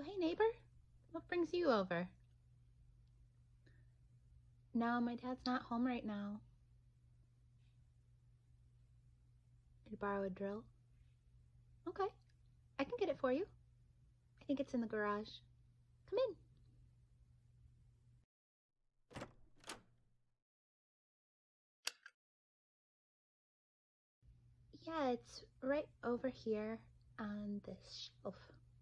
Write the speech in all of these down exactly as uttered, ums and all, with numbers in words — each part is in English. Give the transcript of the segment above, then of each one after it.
hey neighbor, what brings you over? No, my dad's not home right now. Could you borrow a drill? Okay, I can get it for you. I think it's in the garage. Come in. Yeah, it's right over here on this shelf.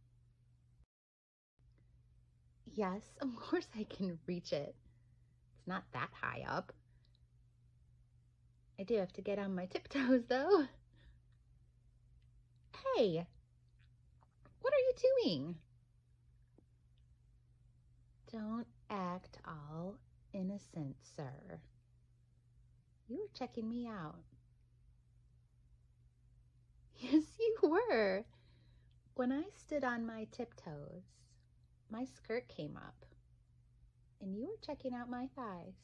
Yes, of course I can reach it. It's not that high up. I do have to get on my tiptoes though. Hey, what are you doing? Don't act all innocent, sir. You were checking me out. Yes, you were. When I stood on my tiptoes, my skirt came up, and you were checking out my thighs.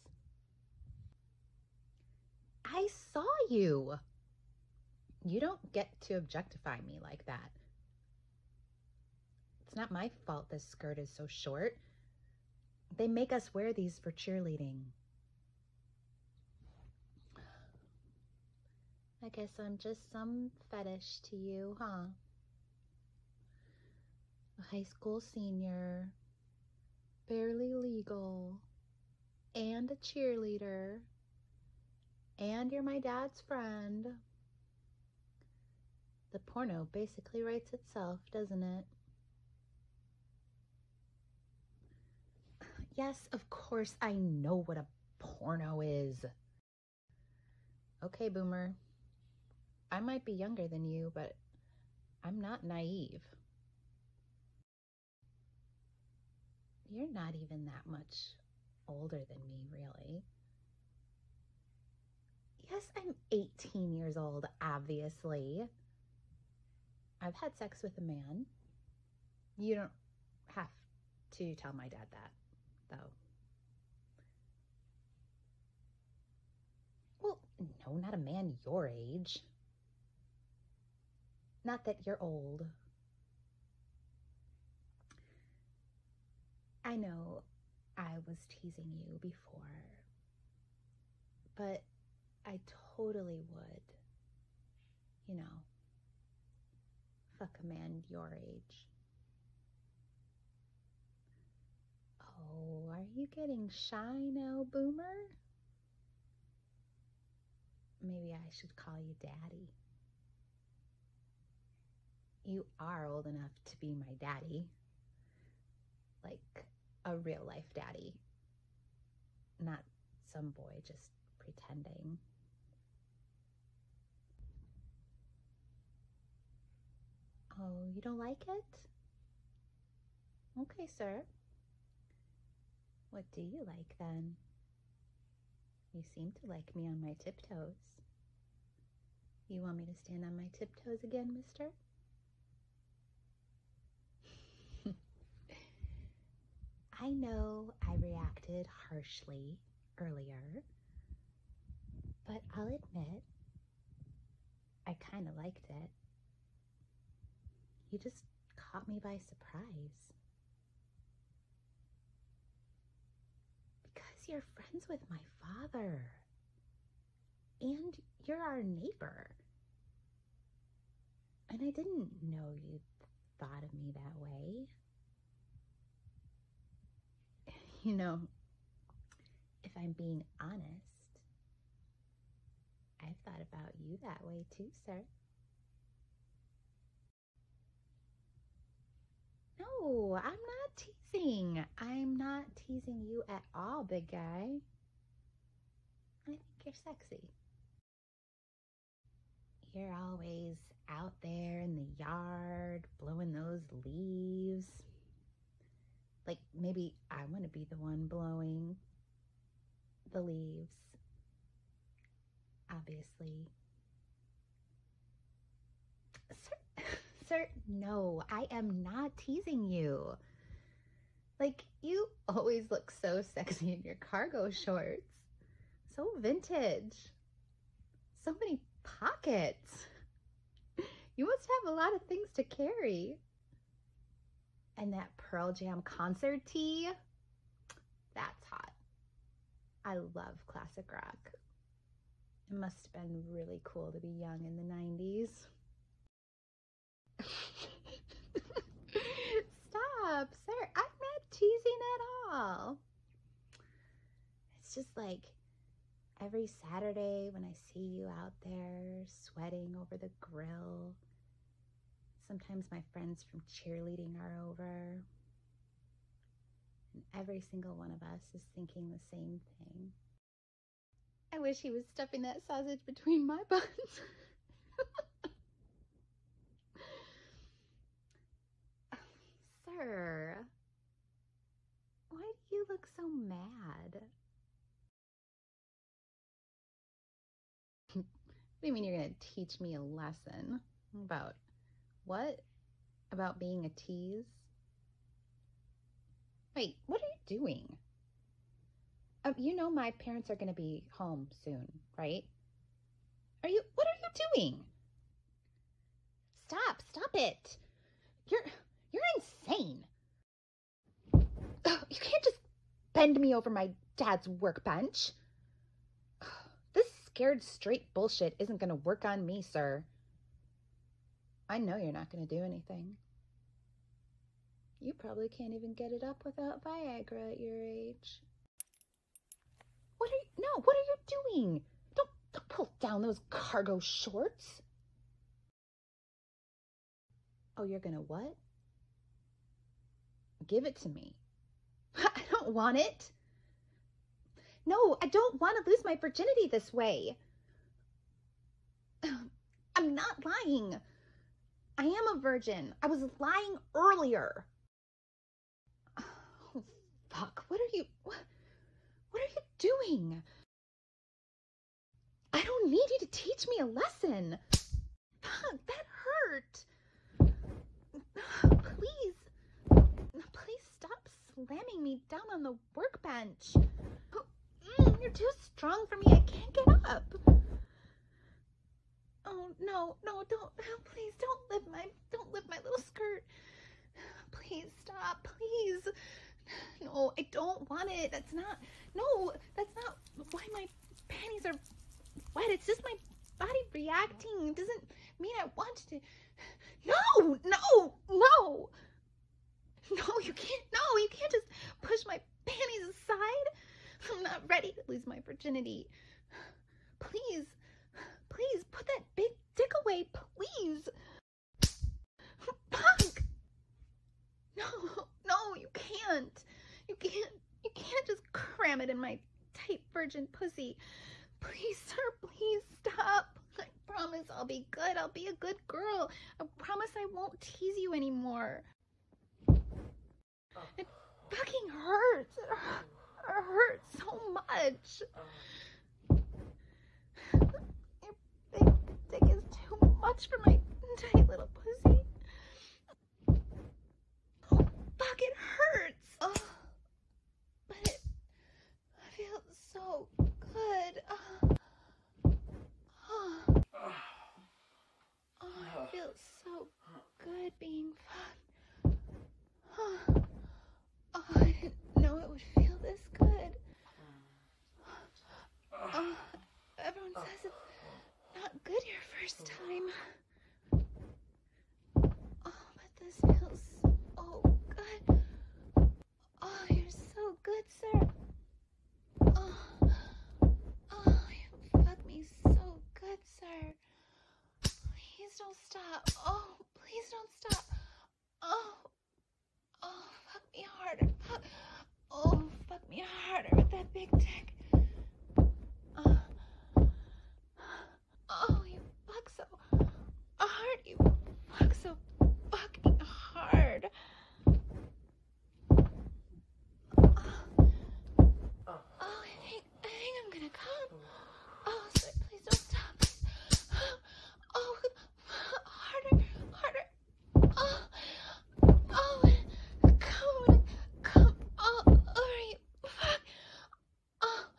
I saw you. You don't get to objectify me like that. It's not my fault this skirt is so short. They make us wear these for cheerleading. I guess I'm just some fetish to you, huh? A high school senior, barely legal, and a cheerleader, and you're my dad's friend. The porno basically writes itself, doesn't it? Yes, of course I know what a porno is. Okay, Boomer. I might be younger than you, but I'm not naive. You're not even that much older than me, really. Yes, I'm eighteen years old, obviously. I've had sex with a man. You don't have to tell my dad that, though. Well, no, not a man your age. Not that you're old. I know I was teasing you before, but I totally would, you know, fuck a man your age. Oh, are you getting shy now, Boomer? Maybe I should call you Daddy. You are old enough to be my daddy. Like a real life daddy. Not some boy just pretending. Oh, you don't like it? Okay, sir. What do you like then? You seem to like me on my tiptoes. You want me to stand on my tiptoes again, mister? I know I reacted harshly earlier, but I'll admit, I kind of liked it. You just caught me by surprise. Because you're friends with my father. And you're our neighbor. And I didn't know you thought of me that way. You know, if I'm being honest, I've thought about you that way too, sir. No, I'm not teasing. I'm not teasing you at all, big guy. I think you're sexy. You're always out there in the yard, blowing those leaves. Like, maybe I want to be the one blowing the leaves. Obviously. Sir, sir, no, I am not teasing you. Like, you always look so sexy in your cargo shorts. So vintage. So many pockets. You must have a lot of things to carry. And that Pearl Jam concert tee, that's hot. I love classic rock. It must have been really cool to be young in the nineties. Stop, sir. I'm not teasing at all. It's just like every Saturday when I see you out there sweating over the grill. Sometimes my friends from cheerleading are over. And every single one of us is thinking the same thing. I wish he was stuffing that sausage between my buns. Sir, why do you look so mad? What do you mean you're going to teach me a lesson? About what? About being a tease? Wait, what are you doing? Um, you know my parents are going to be home soon, right? Are you, what are you doing? Stop, stop it. You're, you're insane. Ugh, you can't just bend me over my dad's workbench. This scared straight bullshit isn't going to work on me, sir. I know you're not going to do anything. You probably can't even get it up without Viagra at your age. What are you, no, what are you doing? Don't, don't pull down those cargo shorts. Oh, you're gonna what? Give it to me. I don't want it. No, I don't want to lose my virginity this way. I'm not lying. I am a virgin. I was lying earlier. Oh, fuck. What are you... What, what are you doing? I don't need you to teach me a lesson. Fuck, that hurt. Please. Please stop slamming me down on the workbench. Mm, you're too strong for me. I can't get up. Oh, no, no, don't, please, don't lift my, don't lift my little skirt. Please stop, please. No, I don't want it. That's not, no, that's not why my panties are wet. It's just my body reacting. It doesn't mean I want to. No, no, no. No, you can't, no, you can't just push my panties aside. I'm not ready to lose my virginity. Please. Please, put that big dick away, please. Fuck. No, no, you can't. You can't, you can't just cram it in my tight virgin pussy. Please, sir, please stop. I promise I'll be good. I'll be a good girl. I promise I won't tease you anymore. It fucking hurts. It hurts so much. Big dick is too much for my tight little pussy. Oh, fuck, it hurts. Oh, but it feels so good. Oh, oh, oh, it feels so good being fucked. Oh, oh, I didn't know it would feel this good. Oh, everyone says it's not good your first time. Oh, but this feels so good. Oh, you're so good, sir. Oh, oh, you fuck me so good, sir. Please don't stop. Oh, please don't stop. Oh, oh, fuck me harder. Fuck. Oh, fuck me harder with that big dick. Oh. Oh, you fuck so hard. You fuck so fucking hard. Oh, oh I think, I think I'm gonna come. Oh, sir, please don't stop. Please. Oh, harder, harder. Oh, oh, come, come all over you. Fuck. Oh.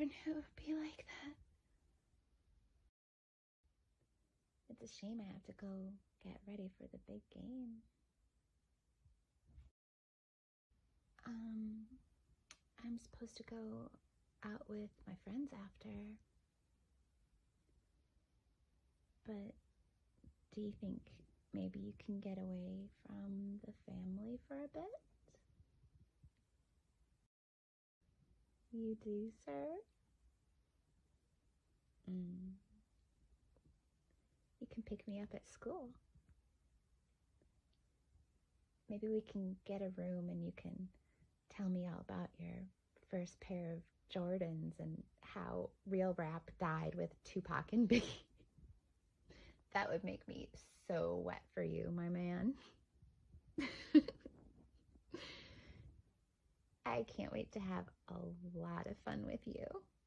never knew it would be like that. It's a shame I have to go get ready for the big game. Um, I'm supposed to go out with my friends after. But do you think maybe you can get away from the family for a bit? You do, sir? Mm. You can pick me up at school. Maybe we can get a room and you can tell me all about your first pair of Jordans and how real rap died with Tupac and Biggie. That would make me so wet for you, my man. I can't wait to have a lot of fun with you.